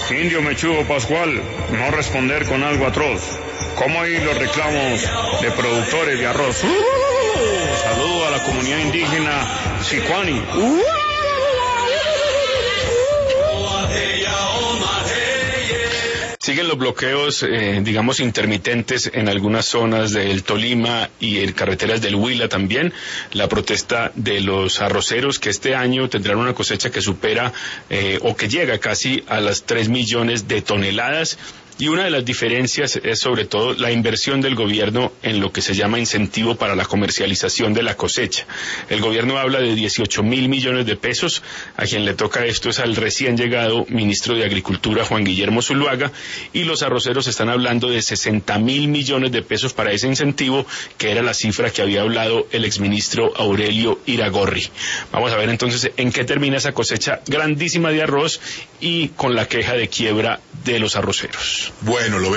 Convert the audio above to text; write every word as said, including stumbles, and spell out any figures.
Indio Mechudo Pascual, no responder con algo atroz. ¿Cómo hay los reclamos de productores de arroz? Uh, saludo a la comunidad indígena Sicuani. Uh. Siguen los bloqueos, eh, digamos, intermitentes en algunas zonas del Tolima y en carreteras del Huila también. La protesta de los arroceros, que este año tendrán una cosecha que supera eh, o que llega casi a las tres millones de toneladas. Y una de las diferencias es sobre todo la inversión del gobierno en lo que se llama incentivo para la comercialización de la cosecha. El gobierno habla de dieciocho mil millones de pesos. A quien le toca esto es al recién llegado ministro de Agricultura, Juan Guillermo Zuluaga, y los arroceros están hablando de sesenta mil millones de pesos para ese incentivo, que era la cifra que había hablado el exministro Aurelio Iragorri. Vamos a ver entonces en qué termina esa cosecha grandísima de arroz y con la queja de quiebra de los arroceros. Bueno, lo